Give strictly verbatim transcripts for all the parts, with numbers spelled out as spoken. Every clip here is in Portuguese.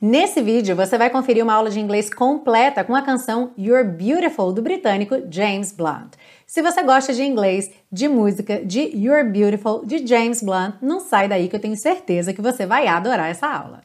Nesse vídeo, você vai conferir uma aula de inglês completa com a canção You're Beautiful, do britânico James Blunt. Se você gosta de inglês, de música, de You're Beautiful, de James Blunt, não sai daí que eu tenho certeza que você vai adorar essa aula.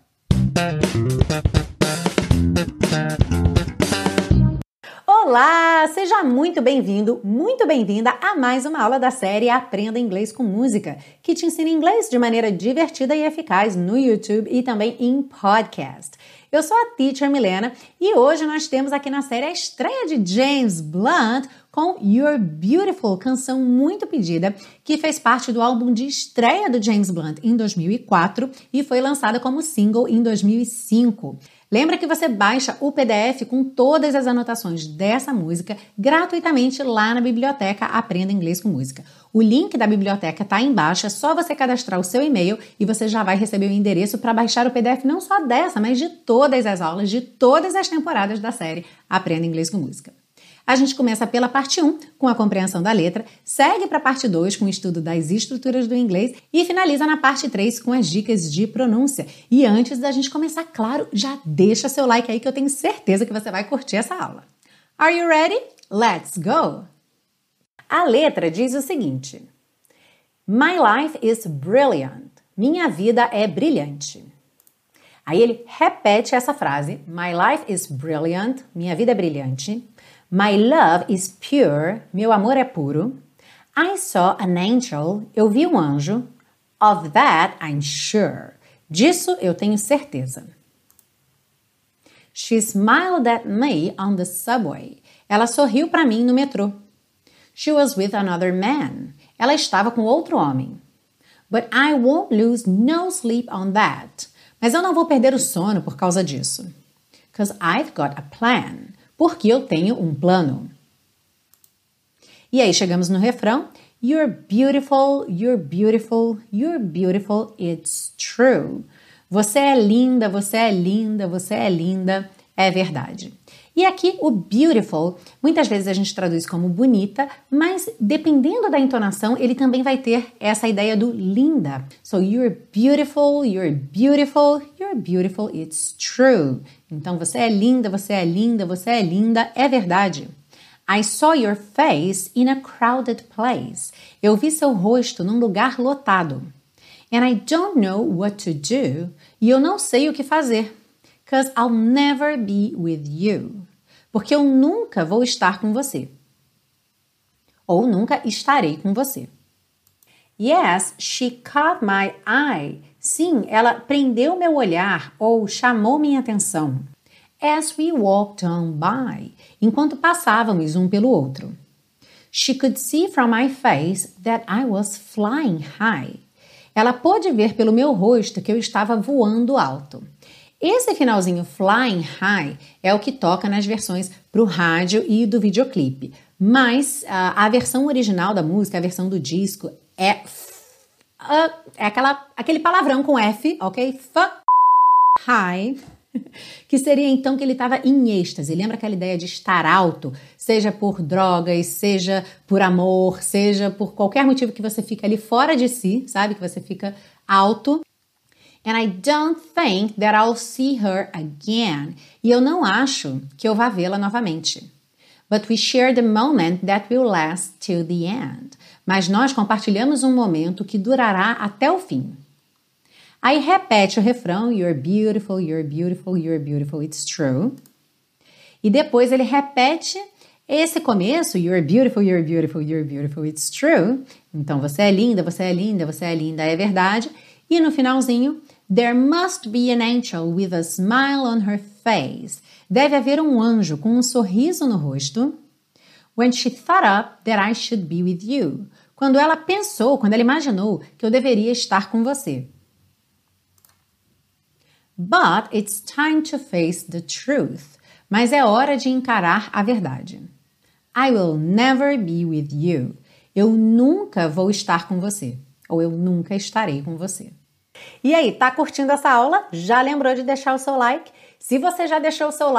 Olá! Seja muito bem-vindo, muito bem-vinda a mais uma aula da série Aprenda Inglês com Música, que te ensina inglês de maneira divertida e eficaz no YouTube e também em podcast. Eu sou a Teacher Milena e hoje nós temos aqui na série a estreia de James Blunt com You're Beautiful, canção muito pedida, que fez parte do álbum de estreia do James Blunt em dois mil e quatro e foi lançada como single em dois mil e cinco. Lembra que você baixa o P D F com todas as anotações dessa música gratuitamente lá na biblioteca Aprenda Inglês com Música. O link da biblioteca está aí embaixo, é só você cadastrar o seu e-mail e você já vai receber o endereço para baixar o P D F não só dessa, mas de todas as aulas, de todas as temporadas da série Aprenda Inglês com Música. A gente começa pela parte um, com a compreensão da letra, segue para a parte dois, com o estudo das estruturas do inglês e finaliza na parte três com as dicas de pronúncia. E antes da gente começar, claro, já deixa seu like aí que eu tenho certeza que você vai curtir essa aula. Are you ready? Let's go! A letra diz o seguinte: My life is brilliant. Minha vida é brilhante. Aí ele repete essa frase, My life is brilliant. Minha vida é brilhante. My love is pure. Meu amor é puro. I saw an angel. Eu vi um anjo. Of that I'm sure. Disso eu tenho certeza. She smiled at me on the subway. Ela sorriu para mim no metrô. She was with another man. Ela estava com outro homem. But I won't lose no sleep on that. Mas eu não vou perder o sono por causa disso. 'Cause I've got a plan. Porque eu tenho um plano. E aí chegamos no refrão. You're beautiful, you're beautiful, you're beautiful, it's true. Você é linda, você é linda, você é linda, é verdade. E aqui o beautiful, muitas vezes a gente traduz como bonita, mas dependendo da entonação, ele também vai ter essa ideia do linda. So you're beautiful, you're beautiful, you're beautiful, it's true. Então você é linda, você é linda, você é linda, é verdade. I saw your face in a crowded place. Eu vi seu rosto num lugar lotado. And I don't know what to do. E eu não sei o que fazer. 'Cause I'll never be with you. Porque eu nunca vou estar com você. Ou nunca estarei com você. Yes, she caught my eye. Sim, ela prendeu meu olhar ou chamou minha atenção. As we walked on by. Enquanto passávamos um pelo outro. She could see from my face that I was flying high. Ela pôde ver pelo meu rosto que eu estava voando alto. Esse finalzinho flying high é o que toca nas versões para o rádio e do videoclipe. Mas uh, a versão original da música, a versão do disco, é, uh, é aquela, aquele palavrão com F, ok? F high, que seria então que ele estava em êxtase. Lembra aquela ideia de estar alto? Seja por drogas, seja por amor, seja por qualquer motivo que você fica ali fora de si, sabe? Que você fica alto. And I don't think that I'll see her again. E eu não acho que eu vá vê-la novamente. But we share the moment that will last till the end. Mas nós compartilhamos um momento que durará até o fim. Aí repete o refrão, You're beautiful, you're beautiful, you're beautiful, it's true. E depois ele repete esse começo, You're beautiful, you're beautiful, you're beautiful, it's true. Então você é linda, você é linda, você é linda, é verdade. E no finalzinho, There must be an angel with a smile on her face. Deve haver um anjo com um sorriso no rosto. When she thought up that I should be with you. Quando ela pensou, quando ela imaginou que eu deveria estar com você. But it's time to face the truth. Mas é hora de encarar a verdade. I will never be with you. Eu nunca vou estar com você. Ou eu nunca estarei com você. E aí, tá curtindo essa aula? Já lembrou de deixar o seu like? Se você já deixou o seu like,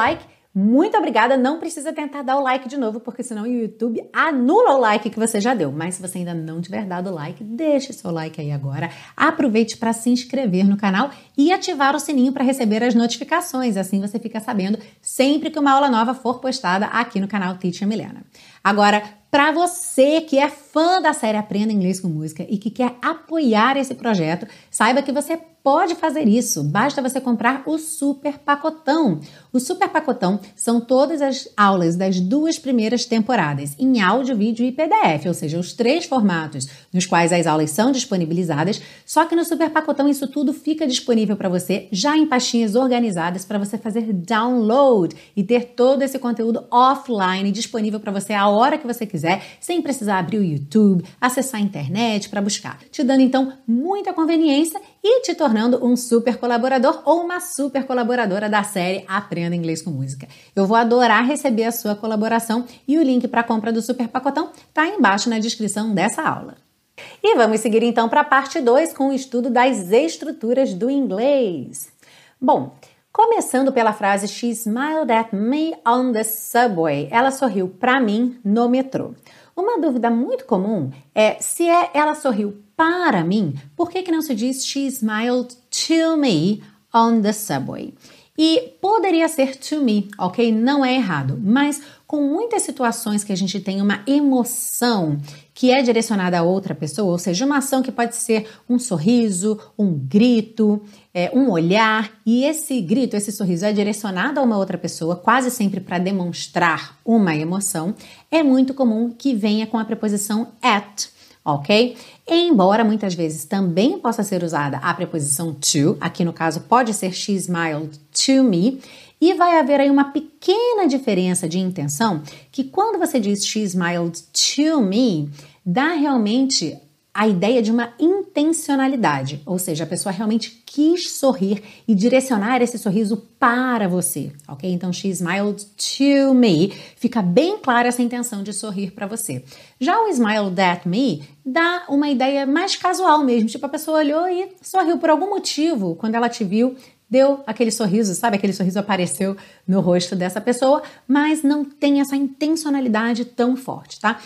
Muito obrigada, não precisa tentar dar o like de novo, porque senão o YouTube anula o like que você já deu. Mas se você ainda não tiver dado o like, deixe seu like aí agora. Aproveite para se inscrever no canal e ativar o sininho para receber as notificações. Assim você fica sabendo sempre que uma aula nova for postada aqui no canal Teacher Milena. Agora, para você que é fã da série Aprenda Inglês com Música e que quer apoiar esse projeto, saiba que você pode fazer isso. Basta você comprar o Super Pacotão. O Super Pacotão são todas as aulas das duas primeiras temporadas, em áudio, vídeo e P D F, ou seja, os três formatos nos quais as aulas são disponibilizadas, só que no Super Pacotão isso tudo fica disponível para você, já em pastinhas organizadas para você fazer download e ter todo esse conteúdo offline disponível para você a hora que você quiser, sem precisar abrir o YouTube, acessar a internet para buscar, te dando então muita conveniência e te tornando um super colaborador ou uma super colaboradora da série Aprenda Inglês com Música. Eu vou adorar receber a sua colaboração e o link para a compra do Super Pacotão está embaixo na descrição dessa aula. E vamos seguir então para a parte dois com o estudo das estruturas do inglês. Bom, começando pela frase She smiled at me on the subway. Ela sorriu para mim no metrô. Uma dúvida muito comum é se é ela sorriu para mim, por que que não se diz she smiled to me on the subway? E poderia ser to me, ok? Não é errado, mas com muitas situações que a gente tem uma emoção que é direcionada a outra pessoa, ou seja, uma ação que pode ser um sorriso, um grito, é, um olhar, e esse grito, esse sorriso é direcionado a uma outra pessoa, quase sempre para demonstrar uma emoção, é muito comum que venha com a preposição at, ok? Embora muitas vezes também possa ser usada a preposição to, aqui no caso pode ser she smiled to me, e vai haver aí uma pequena diferença de intenção, que quando você diz she smiled to me, dá realmente a ideia de uma intencionalidade, ou seja, a pessoa realmente quis sorrir e direcionar esse sorriso para você, ok? Então, she smiled to me, fica bem clara essa intenção de sorrir para você. Já o smiled at me dá uma ideia mais casual mesmo, tipo a pessoa olhou e sorriu por algum motivo, quando ela te viu, deu aquele sorriso, sabe? Aquele sorriso apareceu no rosto dessa pessoa, mas não tem essa intencionalidade tão forte, tá?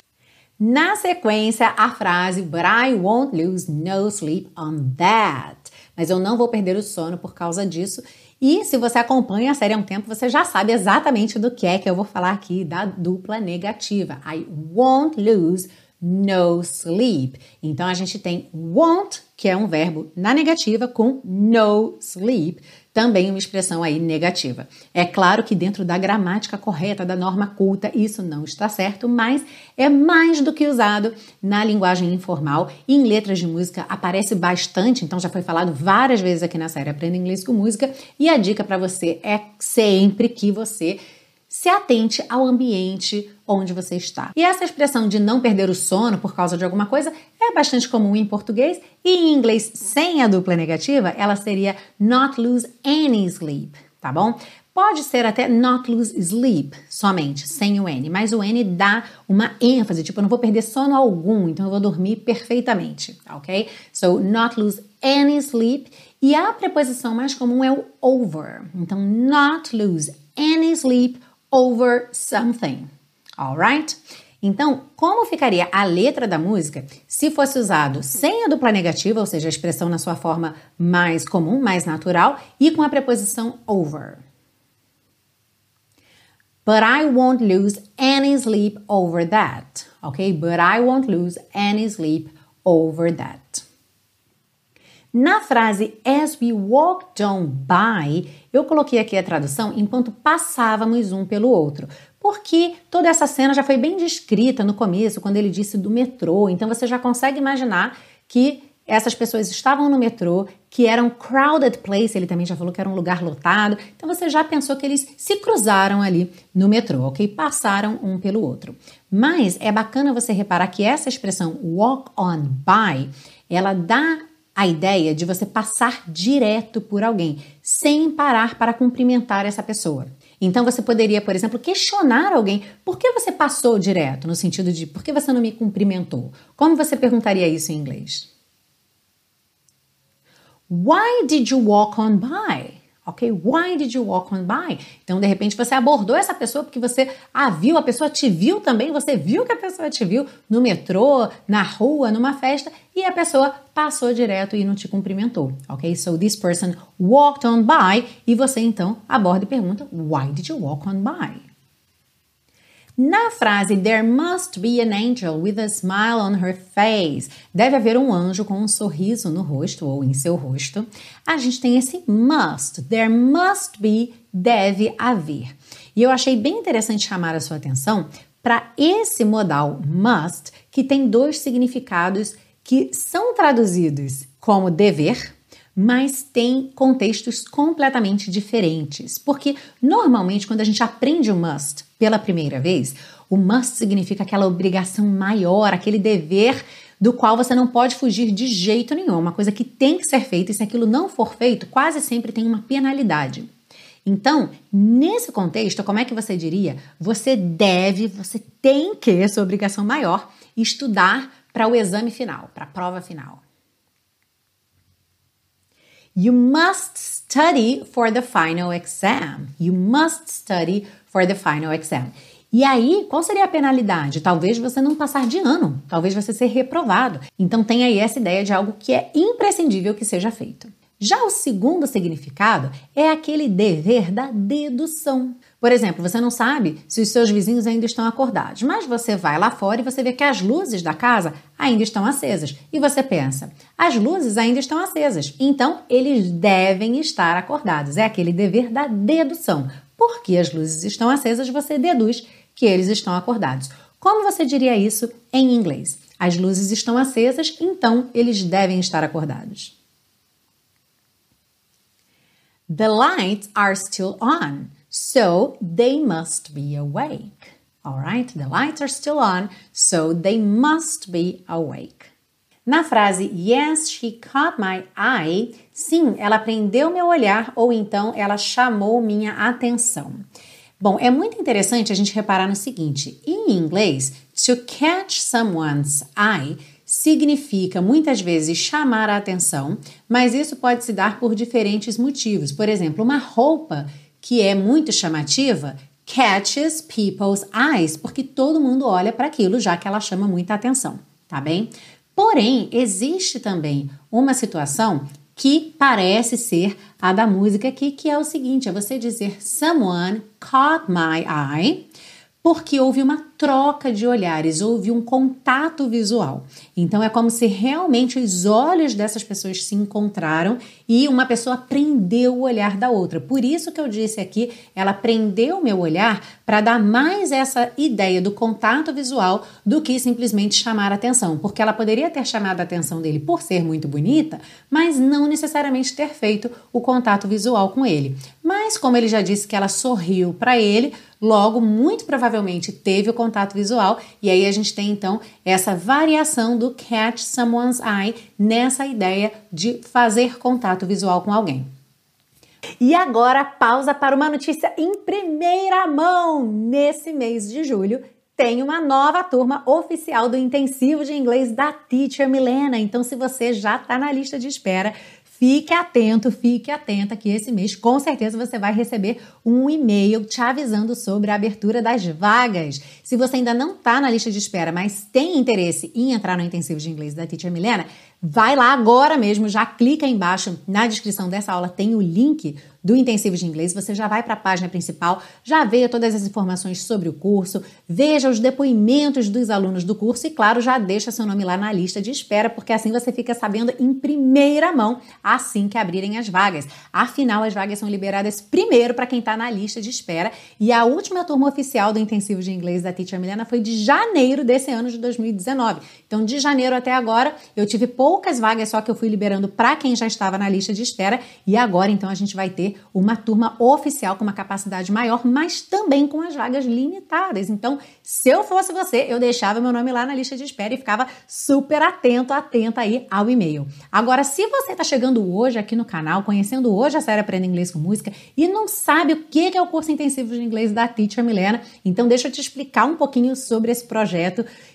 Na sequência, a frase But I won't lose no sleep on that. Mas eu não vou perder o sono por causa disso. E se você acompanha a série há um tempo, você já sabe exatamente do que é que eu vou falar aqui, da dupla negativa. I won't lose no sleep. Então, a gente tem won't, que é um verbo na negativa, com no sleep, também uma expressão aí negativa. É claro que dentro da gramática correta, da norma culta, isso não está certo, mas é mais do que usado na linguagem informal e em letras de música aparece bastante, então já foi falado várias vezes aqui na série Aprenda Inglês com Música, e a dica para você é sempre que você se atente ao ambiente onde você está. E essa expressão de não perder o sono por causa de alguma coisa é bastante comum em português e em inglês sem a dupla negativa ela seria not lose any sleep, tá bom? Pode ser até not lose sleep somente, sem o N, mas o N dá uma ênfase, tipo, eu não vou perder sono algum, então eu vou dormir perfeitamente, ok? So, not lose any sleep. E a preposição mais comum é o over. Então, not lose any sleep over something, alright? Então, como ficaria a letra da música se fosse usado sem a dupla negativa, ou seja, a expressão na sua forma mais comum, mais natural, e com a preposição over? But I won't lose any sleep over that, ok? But I won't lose any sleep over that. Na frase As we walked on by, eu coloquei aqui a tradução enquanto passávamos um pelo outro, porque toda essa cena já foi bem descrita no começo, quando ele disse do metrô, então você já consegue imaginar que essas pessoas estavam no metrô, que era um crowded place, ele também já falou que era um lugar lotado, então você já pensou que eles se cruzaram ali no metrô, ok? Passaram um pelo outro. Mas é bacana você reparar que essa expressão walk on by, ela dá a ideia de você passar direto por alguém, sem parar para cumprimentar essa pessoa. Então você poderia, por exemplo, questionar alguém, por que você passou direto? No sentido de, por que você não me cumprimentou? Como você perguntaria isso em inglês? Why did you walk on by? Ok? Why did you walk on by? Então, de repente, você abordou essa pessoa porque você a viu, a pessoa te viu também, você viu que a pessoa te viu no metrô, na rua, numa festa, e a pessoa passou direto e não te cumprimentou. Ok? So, this person walked on by, e você, então, aborda e pergunta, why did you walk on by? Na frase there must be an angel with a smile on her face, deve haver um anjo com um sorriso no rosto ou em seu rosto, a gente tem esse must, there must be, deve haver. E eu achei bem interessante chamar a sua atenção para esse modal must, que tem dois significados que são traduzidos como dever, mas tem contextos completamente diferentes. Porque, normalmente, quando a gente aprende o must pela primeira vez, o must significa aquela obrigação maior, aquele dever do qual você não pode fugir de jeito nenhum, uma coisa que tem que ser feita, e se aquilo não for feito, quase sempre tem uma penalidade. Então, nesse contexto, como é que você diria? Você deve, você tem que, essa obrigação maior, estudar para o exame final, para a prova final. You must study for the final exam. You must study for the final exam. E aí, qual seria a penalidade? Talvez você não passar de ano, talvez você ser reprovado. Então tem aí essa ideia de algo que é imprescindível que seja feito. Já o segundo significado é aquele dever da dedução. Por exemplo, você não sabe se os seus vizinhos ainda estão acordados, mas você vai lá fora e você vê que as luzes da casa ainda estão acesas. E você pensa, as luzes ainda estão acesas, então eles devem estar acordados. É aquele dever da dedução. Porque as luzes estão acesas, você deduz que eles estão acordados. Como você diria isso em inglês? As luzes estão acesas, então eles devem estar acordados. The lights are still on, so they must be awake. Alright? The lights are still on, so they must be awake. Na frase Yes, she caught my eye, sim, ela prendeu meu olhar ou então ela chamou minha atenção. Bom, é muito interessante a gente reparar no seguinte, em inglês, to catch someone's eye significa muitas vezes chamar a atenção, mas isso pode se dar por diferentes motivos. Por exemplo, uma roupa que é muito chamativa catches people's eyes, porque todo mundo olha para aquilo já que ela chama muita atenção, tá bem? Porém, existe também uma situação que parece ser a da música aqui, que é o seguinte, é você dizer someone caught my eye, porque houve uma troca de olhares, houve um contato visual. Então é como se realmente os olhos dessas pessoas se encontraram e uma pessoa prendeu o olhar da outra. Por isso que eu disse aqui, ela prendeu o meu olhar para dar mais essa ideia do contato visual do que simplesmente chamar a atenção. Porque ela poderia ter chamado a atenção dele por ser muito bonita, mas não necessariamente ter feito o contato visual com ele. Mas como ele já disse que ela sorriu para ele, logo, muito provavelmente, teve o contato visual, e aí a gente tem, então, essa variação do catch someone's eye nessa ideia de fazer contato visual com alguém. E agora, pausa para uma notícia em primeira mão. Nesse mês de julho, tem uma nova turma oficial do Intensivo de Inglês da Teacher Milena. Então, se você já está na lista de espera, fique atento, fique atenta que esse mês com certeza você vai receber um e-mail te avisando sobre a abertura das vagas. Se você ainda não está na lista de espera, mas tem interesse em entrar no Intensivo de Inglês da Teacher Milena, vai lá agora mesmo, já clica aí embaixo, na descrição dessa aula tem o link do Intensivo de Inglês, você já vai para a página principal, já vê todas as informações sobre o curso, veja os depoimentos dos alunos do curso e, claro, já deixa seu nome lá na lista de espera, porque assim você fica sabendo em primeira mão assim que abrirem as vagas. Afinal, as vagas são liberadas primeiro para quem está na lista de espera e a última turma oficial do Intensivo de Inglês da Teacher Milena foi de janeiro desse ano de dois mil e dezenove. Então, de janeiro até agora, eu tive poucas vagas só que eu fui liberando para quem já estava na lista de espera e agora, então, a gente vai ter uma turma oficial com uma capacidade maior, mas também com as vagas limitadas. Então, se eu fosse você, eu deixava meu nome lá na lista de espera e ficava super atento, atenta aí ao e-mail. Agora, se você está chegando hoje aqui no canal, conhecendo hoje a série Aprenda Inglês com Música e não sabe o que é o curso intensivo de inglês da Teacher Milena, então deixa eu te explicar um pouquinho sobre esse projeto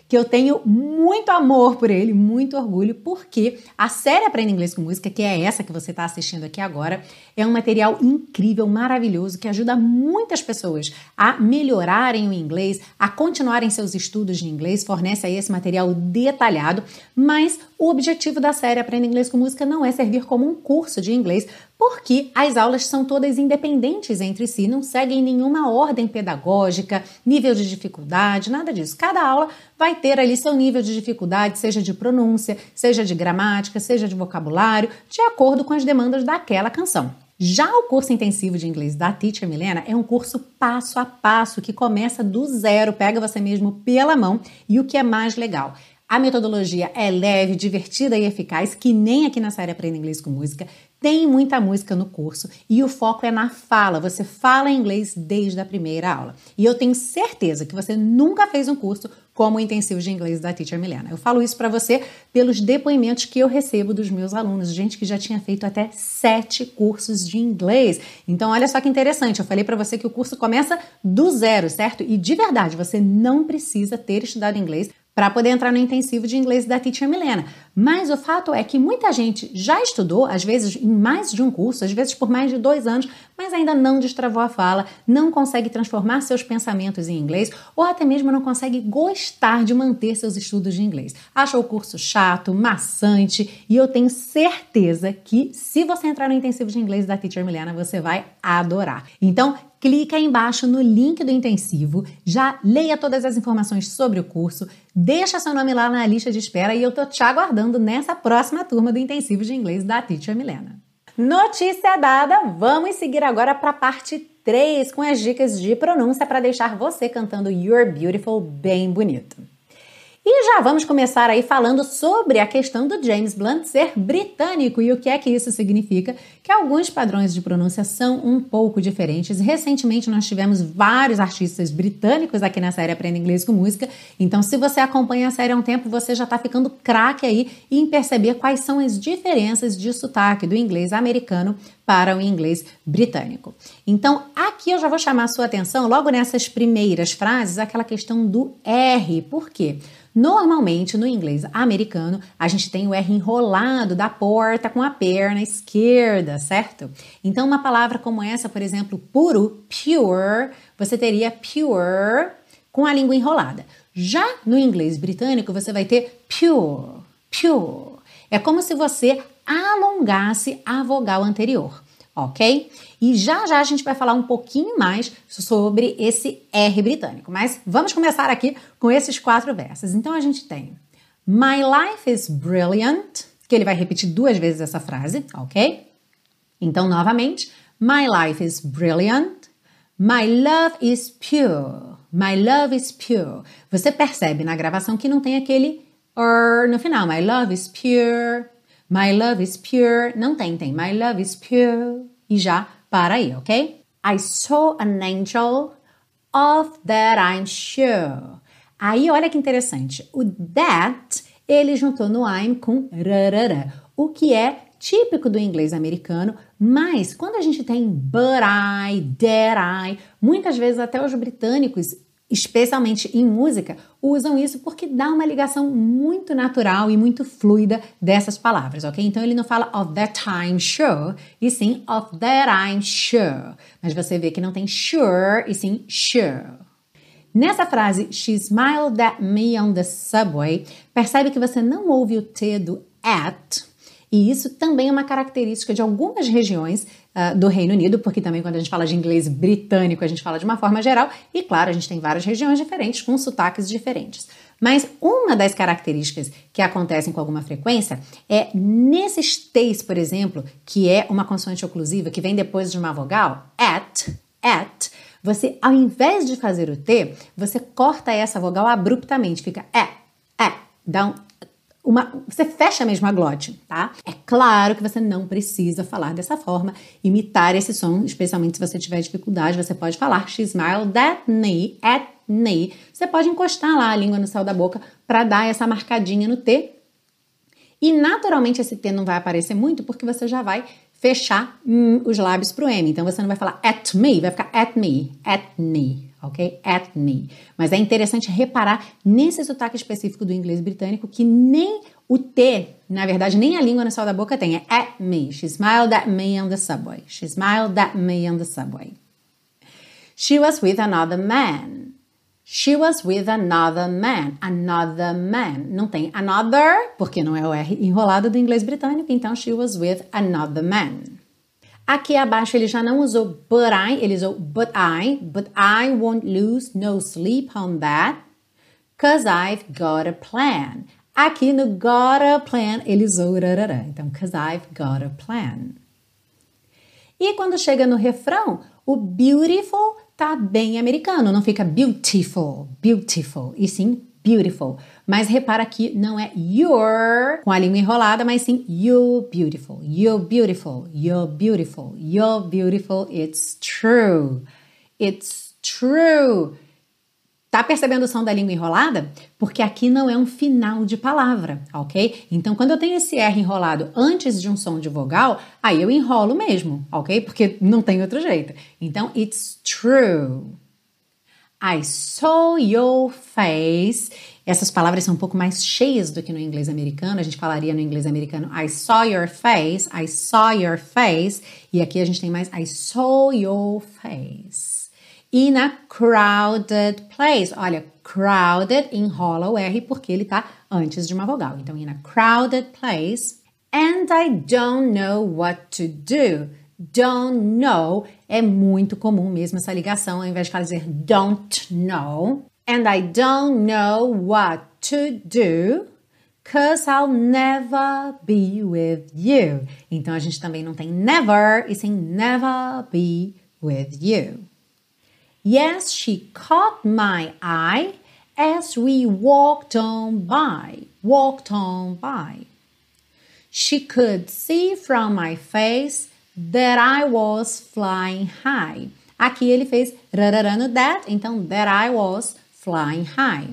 que eu tenho muito amor por ele, muito orgulho, porque a série Aprenda Inglês com Música, que é essa que você está assistindo aqui agora, é um material incrível, maravilhoso, que ajuda muitas pessoas a melhorarem o inglês, a continuarem seus estudos de inglês, fornece aí esse material detalhado, mas o objetivo da série Aprenda Inglês com Música não é servir como um curso de inglês, porque as aulas são todas independentes entre si, não seguem nenhuma ordem pedagógica, nível de dificuldade, nada disso. Cada aula vai ter ali seu nível de dificuldade, seja de pronúncia, seja de gramática, seja de vocabulário, de acordo com as demandas daquela canção. Já o curso intensivo de inglês da Teacher Milena é um curso passo a passo que começa do zero, pega você mesmo pela mão e o que é mais legal, a metodologia é leve, divertida e eficaz, que nem aqui na série Aprenda Inglês com Música. Tem muita música no curso e o foco é na fala. Você fala inglês desde a primeira aula. E eu tenho certeza que você nunca fez um curso como o intensivo de inglês da Teacher Milena. Eu falo isso para você pelos depoimentos que eu recebo dos meus alunos, gente que já tinha feito até sete cursos de inglês. Então, olha só que interessante, eu falei para você que o curso começa do zero, certo? E de verdade, você não precisa ter estudado inglês para poder entrar no intensivo de inglês da Teacher Milena. Mas o fato é que muita gente já estudou, às vezes em mais de um curso, às vezes por mais de dois anos, mas ainda não destravou a fala, não consegue transformar seus pensamentos em inglês ou até mesmo não consegue gostar de manter seus estudos de inglês. Acha o curso chato, maçante e eu tenho certeza que se você entrar no intensivo de inglês da Teacher Milena, você vai adorar. Então, clica aí embaixo no link do intensivo, já leia todas as informações sobre o curso, deixa seu nome lá na lista de espera e eu tô te aguardando nessa próxima turma do intensivo de inglês da Teacher Milena. Notícia dada, vamos seguir agora para a parte três com as dicas de pronúncia para deixar você cantando You're Beautiful bem bonito. E já vamos começar aí falando sobre a questão do James Blunt ser britânico e o que é que isso significa, que alguns padrões de pronúncia são um pouco diferentes. Recentemente nós tivemos vários artistas britânicos aqui na série Aprenda Inglês com Música, então se você acompanha a série há um tempo, você já está ficando craque aí em perceber quais são as diferenças de sotaque do inglês americano para o inglês britânico. Então, aqui eu já vou chamar a sua atenção logo nessas primeiras frases, aquela questão do R. Por quê? Normalmente, no inglês americano, a gente tem o R enrolado da porta com a perna esquerda, certo? Então, uma palavra como essa, por exemplo, puro, pure, você teria pure com a língua enrolada. Já no inglês britânico, você vai ter pure, pure. É como se você alongasse a vogal anterior, ok? E já já a gente vai falar um pouquinho mais sobre esse R britânico, mas vamos começar aqui com esses quatro versos. Então a gente tem My life is brilliant, que ele vai repetir duas vezes essa frase, ok? Então, novamente, My life is brilliant, My love is pure, My love is pure. Você percebe na gravação que não tem aquele er no final, My love is pure, My love is pure, não tem, tem My love is pure e já para aí, ok? I saw an angel, of that I'm sure. Aí, olha que interessante, o that, ele juntou no I'm com rarara, o que é típico do inglês americano, mas quando a gente tem but I, that I, muitas vezes até os britânicos, especialmente em música, usam isso porque dá uma ligação muito natural e muito fluida dessas palavras, ok? Então ele não fala of that I'm sure, e sim of that I'm sure. Mas você vê que não tem sure, e sim sure. Nessa frase, she smiled at me on the subway, percebe que você não ouve o T do at, e isso também é uma característica de algumas regiões uh, do Reino Unido, porque também quando a gente fala de inglês britânico, a gente fala de uma forma geral, e claro, a gente tem várias regiões diferentes, com sotaques diferentes. Mas uma das características que acontecem com alguma frequência é nesses T's, por exemplo, que é uma consoante oclusiva que vem depois de uma vogal, at, at, você, ao invés de fazer o T, você corta essa vogal abruptamente, fica é, é, dá um Uma, você fecha mesmo a glote, tá? É claro que você não precisa falar dessa forma, imitar esse som, especialmente se você tiver dificuldade, você pode falar she smiled at me, at me. Você pode encostar lá a língua no céu da boca para dar essa marcadinha no T. E naturalmente esse T não vai aparecer muito porque você já vai fechar hum, os lábios pro M. Então você não vai falar at me, vai ficar at me, at me, ok? At me. Mas é interessante reparar nesse sotaque específico do inglês britânico que nem o T, na verdade, nem a língua no céu da boca tem. É at me. She smiled at me on the subway. She smiled at me on the subway. She was with another man. She was with another man. Another man. Não tem another, porque não é o R enrolado do inglês britânico, então she was with another man. Aqui abaixo ele já não usou but I, ele usou but I, but I won't lose no sleep on that, cause I've got a plan. Aqui no got a plan ele usou rarará, então cause I've got a plan. E quando chega no refrão, o beautiful tá bem americano, não fica beautiful, beautiful, e sim beautiful. Mas repara que não é you're com a língua enrolada, mas sim you're beautiful, you're beautiful, you're beautiful, you're beautiful, it's true, it's true. Tá percebendo o som da língua enrolada? Porque aqui não é um final de palavra, ok? Então, quando eu tenho esse R enrolado antes de um som de vogal, aí eu enrolo mesmo, ok? Porque não tem outro jeito. Então, it's true. I saw your face. Essas palavras são um pouco mais cheias do que no inglês americano. A gente falaria no inglês americano I saw your face, I saw your face. E aqui a gente tem mais I saw your face. E na crowded place, olha, crowded enrola o R porque ele tá antes de uma vogal. Então, in a crowded place. And I don't know what to do. Don't know é muito comum mesmo essa ligação, ao invés de dizer don't know. And I don't know what to do, cause I'll never be with you. Então, a gente também não tem never e sim never be with you. Yes, she caught my eye as we walked on by, walked on by. She could see from my face that I was flying high. Aqui ele fez rarará no that, então that I was flying high.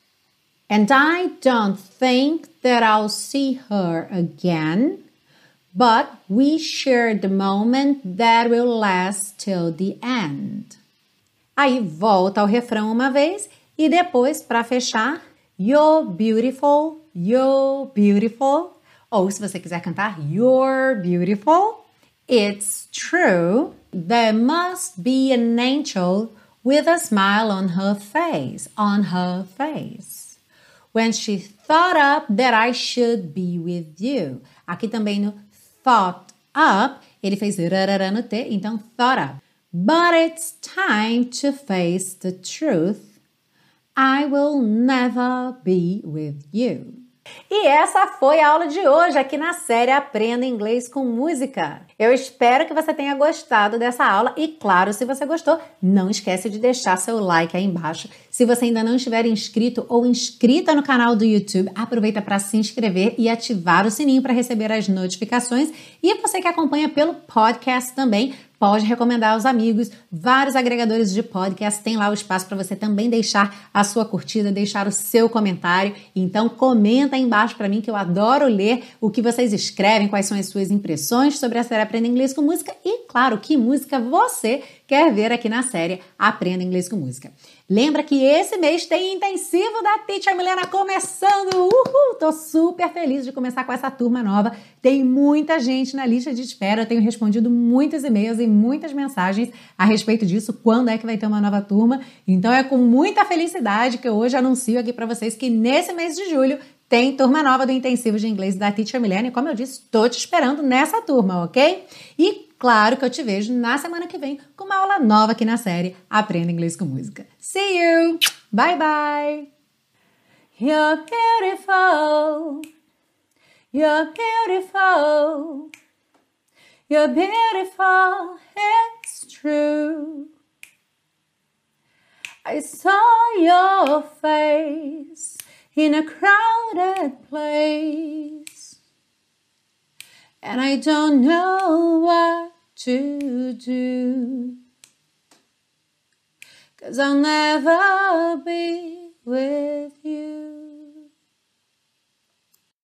And I don't think that I'll see her again, but we shared the moment that will last till the end. Aí volta ao refrão uma vez e depois, para fechar, you're beautiful, you're beautiful. Ou se você quiser cantar, you're beautiful. It's true. There must be an angel with a smile on her face, on her face. When she thought up that I should be with you. Aqui também no thought up, ele fez rarará no T, então thought up. But it's time to face the truth. I will never be with you. E essa foi a aula de hoje aqui na série Aprenda Inglês com Música. Eu espero que você tenha gostado dessa aula e, claro, se você gostou, não esquece de deixar seu like aí embaixo. Se você ainda não estiver inscrito ou inscrita no canal do YouTube, aproveita para se inscrever e ativar o sininho para receber as notificações. E você que acompanha pelo podcast também, pode recomendar aos amigos. Vários agregadores de podcast têm lá o espaço para você também deixar a sua curtida, deixar o seu comentário. Então, comenta aí embaixo para mim que eu adoro ler o que vocês escrevem, quais são as suas impressões sobre a série Aprenda Inglês com Música e, claro, que música você quer ver aqui na série Aprenda Inglês com Música. Lembra que esse mês tem intensivo da Teacher Milena começando! Uhul! Tô super feliz de começar com essa turma nova. Tem muita gente na lista de espera. Eu tenho respondido muitos e-mails e muitas mensagens a respeito disso. Quando é que vai ter uma nova turma? Então é com muita felicidade que eu hoje anuncio aqui para vocês que nesse mês de julho tem turma nova do Intensivo de Inglês da Teacher Milena. E como eu disse, tô te esperando nessa turma, ok? E claro que eu te vejo na semana que vem com uma aula nova aqui na série Aprenda Inglês com Música. See you! Bye, bye! You're beautiful. You're beautiful. You're beautiful. It's true. I saw your face in a crowded place. And I don't know what to do, 'cause I'll never be with you.